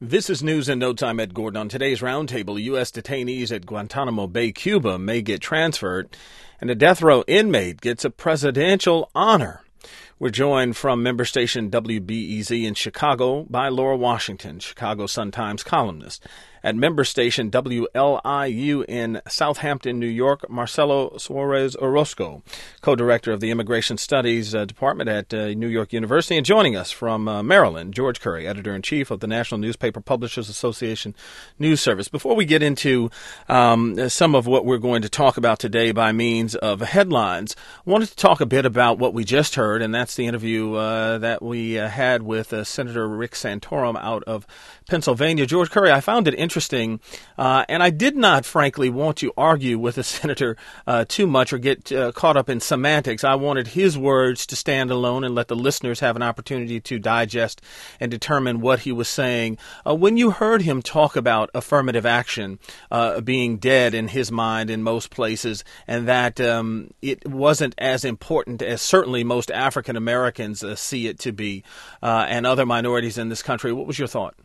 This is News in No Time. Ed Gordon. On today's roundtable, U.S. detainees at Guantanamo Bay, Cuba may get transferred, and a death row inmate gets a presidential honor. We're joined from member station WBEZ in Chicago by Laura Washington, Chicago Sun-Times columnist. At member station WLIU in Southampton, New York, Marcelo Suarez Orozco, co-director of the Immigration Studies Department at New York University. And joining us from Maryland, George Curry, editor-in-chief of the National Newspaper Publishers Association News Service. Before we get into some of what we're going to talk about today by means of headlines, I wanted to talk a bit about what we just heard, and that's the interview that we had with Senator Rick Santorum out of Pennsylvania. George Curry, I found it interesting, and I did not, frankly, want to argue with the senator too much or get caught up in semantics. I wanted his words to stand alone and let the listeners have an opportunity to digest and determine what he was saying. When you heard him talk about affirmative action being dead in his mind in most places, and that it wasn't as important as certainly most African Americans see it to be, and other minorities in this country, what was your thought?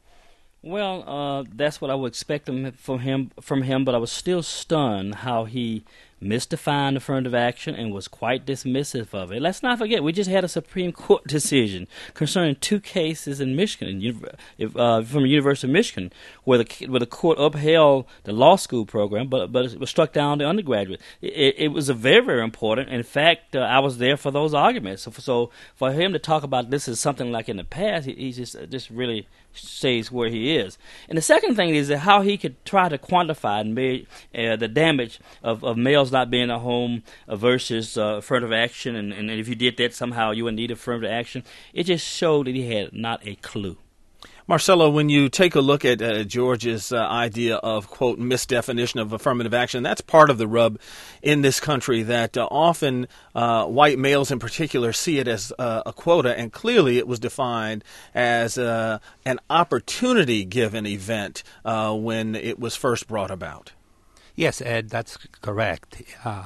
Well, that's what I would expect from him, but I was still stunned how he misdefined affirmative action and was quite dismissive of it. Let's not forget, we just had a Supreme Court decision concerning two cases in Michigan, from the University of Michigan, where the court upheld the law school program, but it was struck down the undergraduate. It was a very, very important. In fact, I was there for those arguments. So for him to talk about this as something like in the past, he just really stays where he is. And the second thing is that how he could try to quantify the damage of males not being at home versus affirmative action, and if you did that, somehow you would need affirmative action. It just showed that he had not a clue. Marcelo, when you take a look at George's idea of, quote, misdefinition of affirmative action, that's part of the rub in this country, that often white males in particular see it as a quota, and clearly it was defined as an opportunity-given event when it was first brought about. Yes, Ed, that's correct.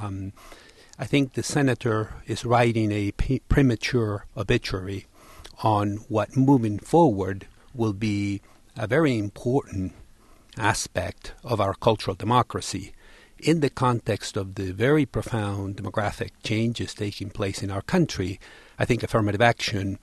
I think the senator is writing a premature obituary on what moving forward will be a very important aspect of our cultural democracy in the context of the very profound demographic changes taking place in our country. I think affirmative action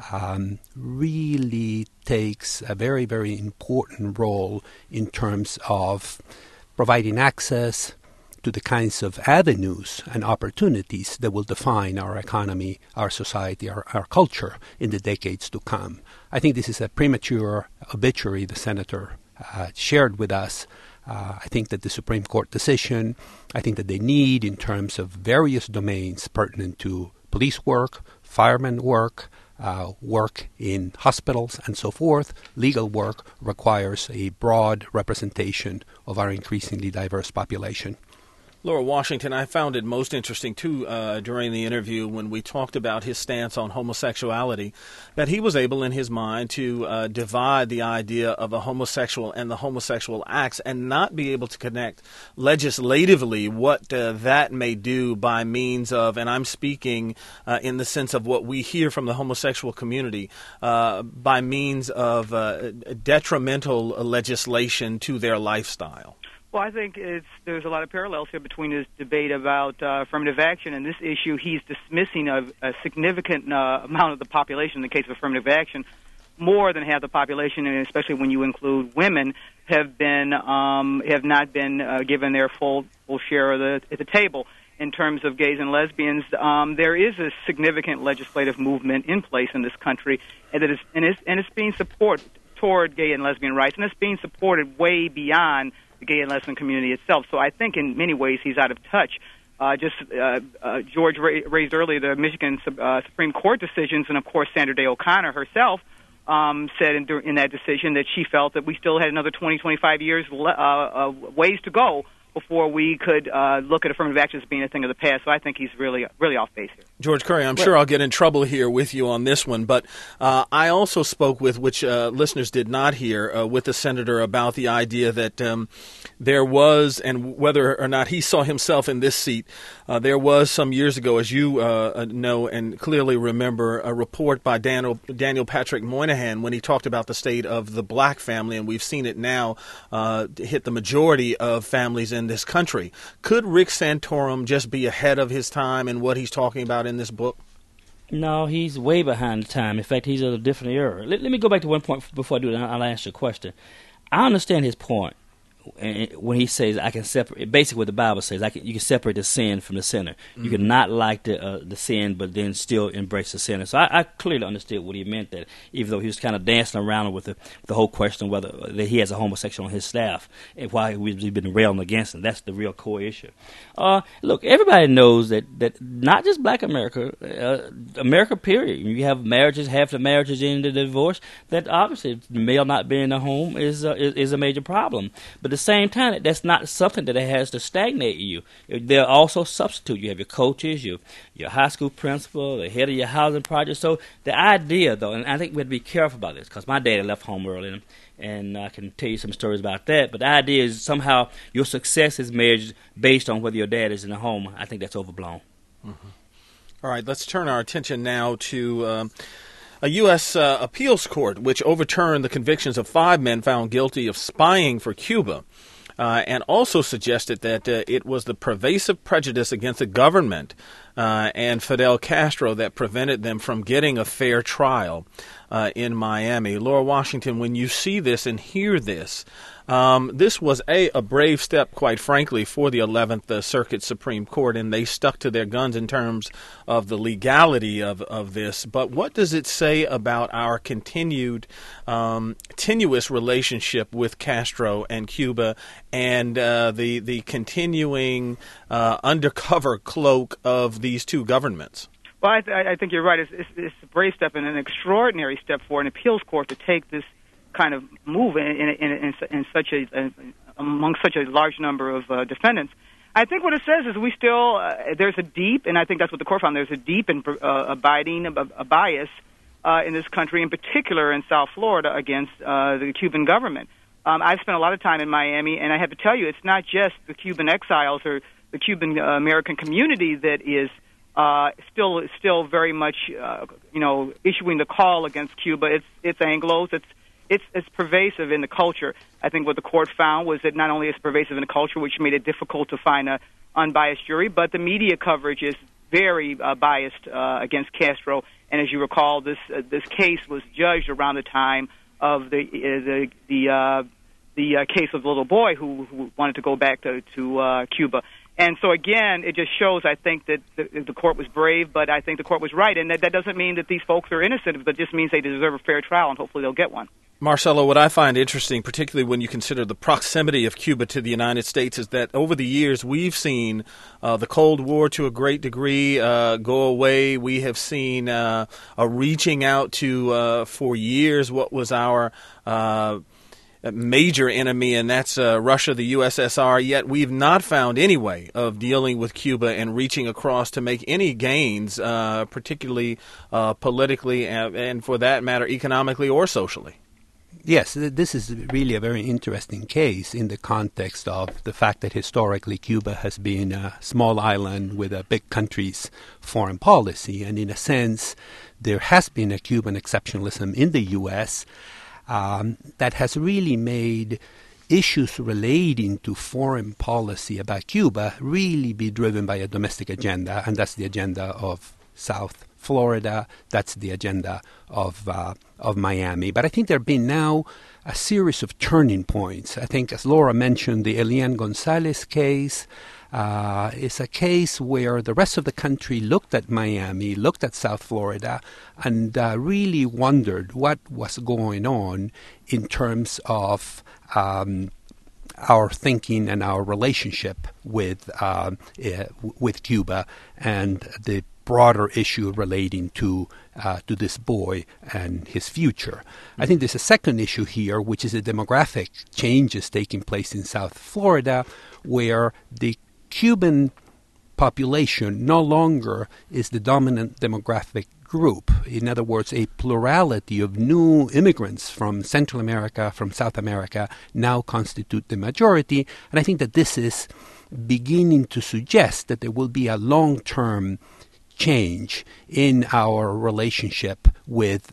really takes a very, very important role in terms of providing access to the kinds of avenues and opportunities that will define our economy, our society, our culture in the decades to come. I think this is a premature obituary the senator shared with us. I think that the Supreme Court decision, I think that they need in terms of various domains pertinent to police work, fireman work, work in hospitals and so forth, legal work requires a broad representation of our increasingly diverse population. Laura Washington, I found it most interesting, too, during the interview when we talked about his stance on homosexuality, that he was able in his mind to divide the idea of a homosexual and the homosexual acts and not be able to connect legislatively what that may do by means of, and I'm speaking in the sense of what we hear from the homosexual community, by means of detrimental legislation to their lifestyle. Well, I think there's a lot of parallels here between his debate about affirmative action and this issue. He's dismissing a significant amount of the population in the case of affirmative action. More than half the population, and especially when you include women, have not been given their full share of at the table. In terms of gays and lesbians, there is a significant legislative movement in place in this country, and it's being supported toward gay and lesbian rights, and it's being supported way beyond the gay and lesbian community itself. So I think in many ways he's out of touch. George raised earlier the Michigan Supreme Court decisions, and of course Sandra Day O'Connor herself said in that decision that she felt that we still had another 20, 25 years ways to go before we could look at affirmative action as being a thing of the past. So I think he's really off base here. George Curry, I'm sure I'll get in trouble here with you on this one, but I also spoke with, which listeners did not hear, with the senator about the idea that there was, and whether or not he saw himself in this seat, there was some years ago, as you know and clearly remember, a report by Daniel Patrick Moynihan when he talked about the state of the black family, and we've seen it now hit the majority of families in this country. Could Rick Santorum just be ahead of his time in what he's talking about in this book? No, he's way behind the time. In fact, he's at a different era. Let me go back to one point before I do that. I'll ask you a question. I understand his point when he says I can separate. Basically, what the Bible says, you can separate the sin from the sinner. Mm-hmm. You can not like the sin, but then still embrace the sinner. So I clearly understood what he meant. That even though he was kind of dancing around with the whole question whether that he has a homosexual on his staff and why we've been railing against him, that's the real core issue. Look, everybody knows that not just Black America, America period. You have marriages, half the marriages end in divorce. That obviously the male not being in the home is a major problem. But at the same time, that's not something that has to stagnate you. There are also substitutes. You have your coaches, your high school principal, the head of your housing project. So the idea, though, and I think we have to be careful about this because my daddy left home early, and I can tell you some stories about that. But the idea is somehow your success is measured based on whether your dad is in the home. I think that's overblown. Mm-hmm. All right, let's turn our attention now to a U.S. appeals court which overturned the convictions of 5 men found guilty of spying for Cuba and also suggested that it was the pervasive prejudice against the government and Fidel Castro that prevented them from getting a fair trial in Miami. Laura Washington, when you see this and hear this, this was a brave step, quite frankly, for the 11th Circuit Supreme Court, and they stuck to their guns in terms of the legality of this. But what does it say about our continued tenuous relationship with Castro and Cuba and the continuing undercover cloak of these two governments? Well, I think you're right. It's a brave step and an extraordinary step for an appeals court to take this kind of move in such among such a large number of defendants. I think what it says is we still there's a deep, and I think that's what the court found. There's a deep and abiding bias in this country, in particular in South Florida, against the Cuban government. I've spent a lot of time in Miami, and I have to tell you, it's not just the Cuban exiles or the Cuban American community that is still very much issuing the call against Cuba. It's Anglos. It's pervasive in the culture. I think what the court found was that not only is it pervasive in the culture, which made it difficult to find an unbiased jury, but the media coverage is very biased against Castro. And as you recall, this case was judged around the time of the case of the little boy who wanted to go back to Cuba. And so, again, it just shows, I think, that the court was brave, but I think the court was right. And that doesn't mean that these folks are innocent, but it just means they deserve a fair trial, and hopefully they'll get one. Marcelo, what I find interesting, particularly when you consider the proximity of Cuba to the United States, is that over the years we've seen the Cold War to a great degree go away. We have seen a reaching out to, for years, what was our major enemy, and that's Russia, the USSR, yet we've not found any way of dealing with Cuba and reaching across to make any gains, particularly politically and for that matter, economically or socially. Yes, this is really a very interesting case in the context of the fact that historically Cuba has been a small island with a big country's foreign policy, and in a sense there has been a Cuban exceptionalism in the U.S., that has really made issues relating to foreign policy about Cuba really be driven by a domestic agenda, and that's the agenda of South Florida, that's the agenda of Miami. But I think there have been now a series of turning points. I think, as Laura mentioned, the Elian Gonzalez case is a case where the rest of the country looked at Miami, looked at South Florida, and really wondered what was going on in terms of our thinking and our relationship with Cuba, and the broader issue relating to this boy and his future. I think there's a second issue here, which is the demographic changes taking place in South Florida, where the Cuban population no longer is the dominant demographic group. In other words, a plurality of new immigrants from Central America, from South America, now constitute the majority. And I think that this is beginning to suggest that there will be a long-term change in our relationship with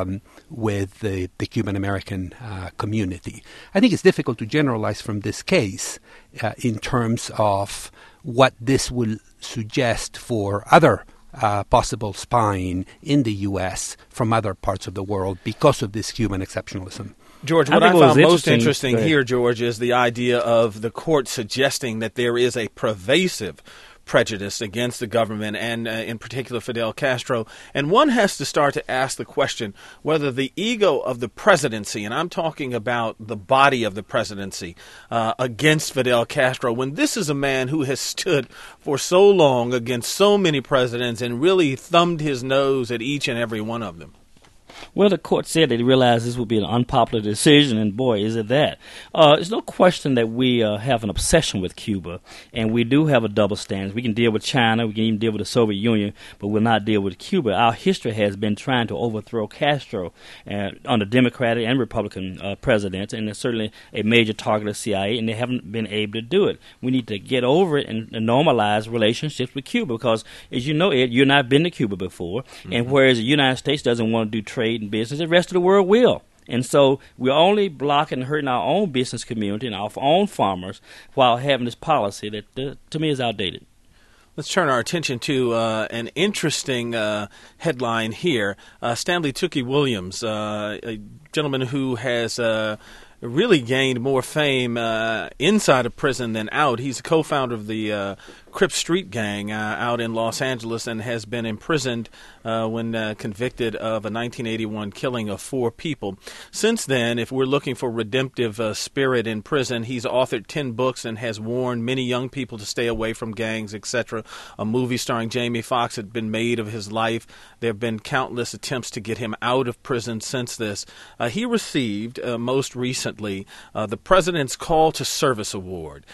the Cuban American community. I think it's difficult to generalize from this case in terms of what this will suggest for other possible spying in the U.S. from other parts of the world because of this Cuban exceptionalism. George, what I found most interesting here, George, is the idea of the court suggesting that there is a pervasive prejudice against the government and in particular Fidel Castro. And one has to start to ask the question whether the ego of the presidency, and I'm talking about the body of the presidency, against Fidel Castro, when this is a man who has stood for so long against so many presidents and really thumbed his nose at each and every one of them. Well, the court said that it realized this would be an unpopular decision, and boy, is it that. There's no question that we have an obsession with Cuba, and we do have a double standard. We can deal with China, we can even deal with the Soviet Union, but we'll not deal with Cuba. Our history has been trying to overthrow Castro under Democratic and Republican presidents, and it's certainly a major target of CIA, and they haven't been able to do it. We need to get over it and normalize relationships with Cuba, because, as you know, Ed, you've not been to Cuba before, and whereas the United States doesn't want to do trade and business, the rest of the world will. And so we're only blocking and hurting our own business community and our own farmers while having this policy that, to me, is outdated. Let's turn our attention to an interesting headline here. Stanley Tookie Williams, a gentleman who has really gained more fame inside of prison than out. He's a co-founder of the Crip Street Gang out in Los Angeles and has been imprisoned when convicted of a 1981 killing of 4 people. Since then, if we're looking for redemptive spirit in prison, he's authored 10 books and has warned many young people to stay away from gangs, etc. A movie starring Jamie Foxx had been made of his life. There have been countless attempts to get him out of prison since this. He received, most recently, the President's Call to Service Award,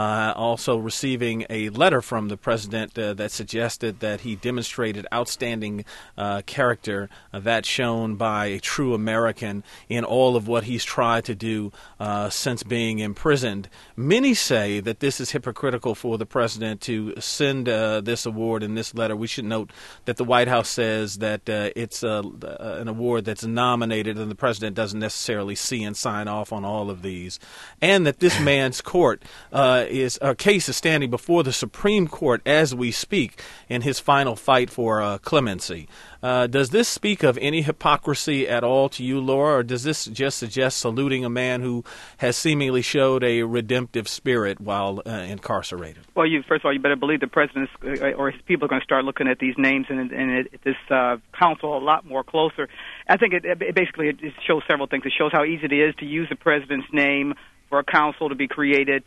also receiving a letter from the President that suggested that he demonstrated outstanding character that's shown by a true American in all of what he's tried to do since being imprisoned. Many say that this is hypocritical for the President to send this award in this letter. We should note that the White House says that it's an award that's nominated and the President doesn't necessarily see and sign off on all of these, and that this man's case is standing before the Supreme Court as we speak in his final fight for clemency. Does this speak of any hypocrisy at all to you, Laura, or does this just suggest saluting a man who has seemingly showed a redemptive spirit while incarcerated? Well, first of all, you better believe the President or his people are going to start looking at these names and this council a lot more closer. I think it shows several things. It shows how easy it is to use the President's name for a council to be created.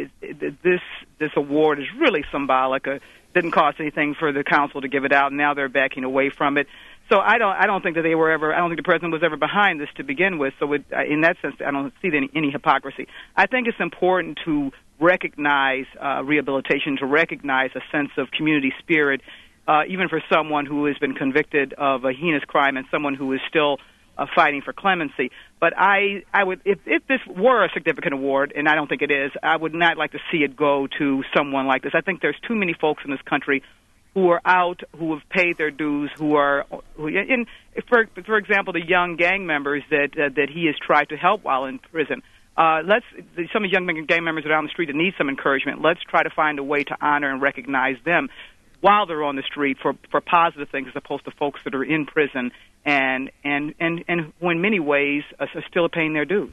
This award is really symbolic. Didn't cost anything for the council to give it out, and now they're backing away from it. So I don't think that they were ever. I don't think the President was ever behind this to begin with. So in that sense, I don't see any hypocrisy. I think it's important to recognize rehabilitation, to recognize a sense of community spirit, even for someone who has been convicted of a heinous crime and someone who is still fighting for clemency. But I would, if this were a significant award, and I don't think it is, I would not like to see it go to someone like this. I think there's too many folks in this country who are out, who have paid their dues, for example, the young gang members that he has tried to help while in prison. Some of the young gang members are down the street that need some encouragement. Let's try to find a way to honor and recognize them while they're on the street for positive things, as opposed to folks that are in prison and who in many ways are still paying their dues.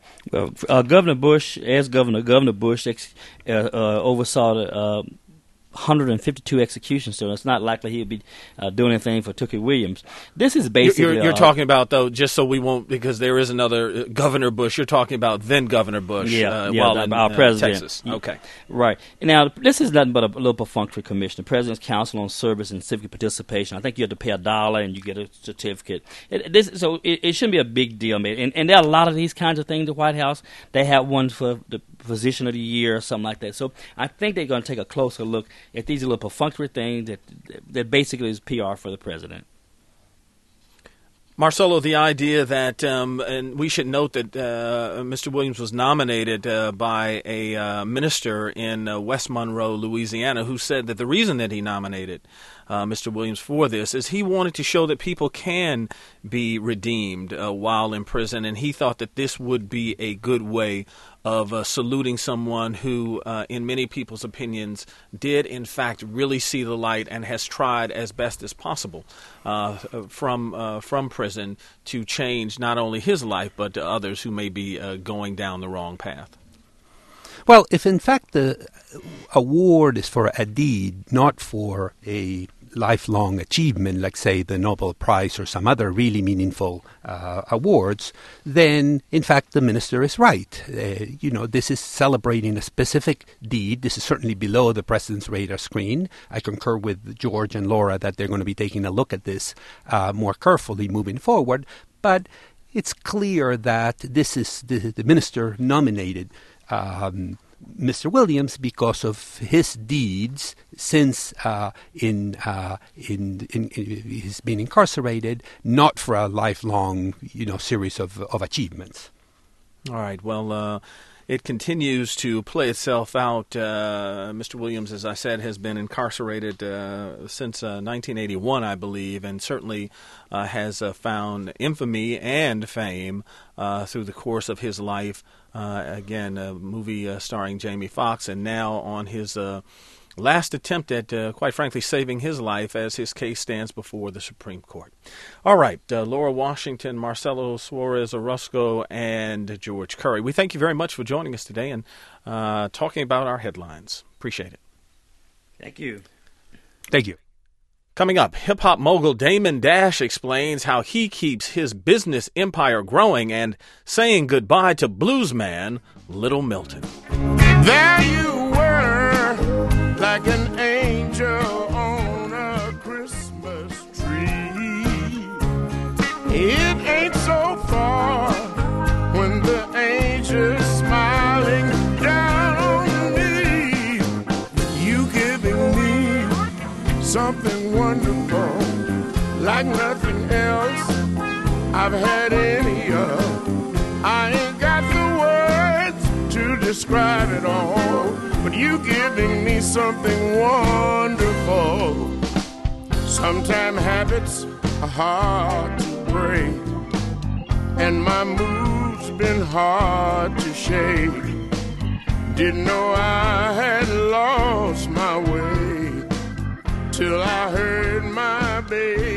Well, Governor Bush, Governor Bush oversaw the 152 executions, so it's not likely he would be doing anything for Tookie Williams. This is basically... You're talking about, though, just so we won't, because there is another Governor Bush, you're talking about then Governor Bush while in our president. Texas. Okay. Right. Now, this is nothing but a little perfunctory commission. The President's Council on Service and Civic Participation. I think you have to pay $1 and you get a certificate. It shouldn't be a big deal, man. And there are a lot of these kinds of things at the White House. They have one for the Physician of the Year or something like that. So I think they're going to take a closer look at these little perfunctory things that basically is PR for the president. Marcelo, the idea that, and we should note that Mr. Williams was nominated by a minister in West Monroe, Louisiana, who said that the reason that he nominated Mr. Williams for this is he wanted to show that people can be redeemed while in prison, and he thought that this would be a good way of saluting someone who, in many people's opinions, did in fact really see the light and has tried as best as possible from prison to change not only his life but to others who may be going down the wrong path. Well, if in fact the award is for a deed, not for a lifelong achievement, like, say, the Nobel Prize or some other really meaningful awards, then, in fact, the minister is right. This is celebrating a specific deed. This is certainly below the president's radar screen. I concur with George and Laura that they're going to be taking a look at this more carefully moving forward. But it's clear that this is the minister nominated Mr. Williams because of his deeds since he's been incarcerated, not for a lifelong series of achievements. All right. Well, it continues to play itself out. Mr. Williams, as I said, has been incarcerated since 1981, I believe, and certainly has found infamy and fame through the course of his life. Again, a movie starring Jamie Foxx, and now on his last attempt at, quite frankly, saving his life as his case stands before the Supreme Court. All right, Laura Washington, Marcelo Suarez Orozco, and George Curry. We thank you very much for joining us today and talking about our headlines. Appreciate it. Thank you. Thank you. Coming up, hip-hop mogul Damon Dash explains how he keeps his business empire growing and saying goodbye to bluesman Little Milton. There you were, like an angel on a Christmas tree. It ain't so far when the angel's smiling down on me. You giving me something wonderful, like nothing else I've had any of. I ain't got the words to describe it all, but you giving me something wonderful. Sometimes habits are hard to break, and my mood's been hard to shake. Didn't know I had lost my way till I heard my baby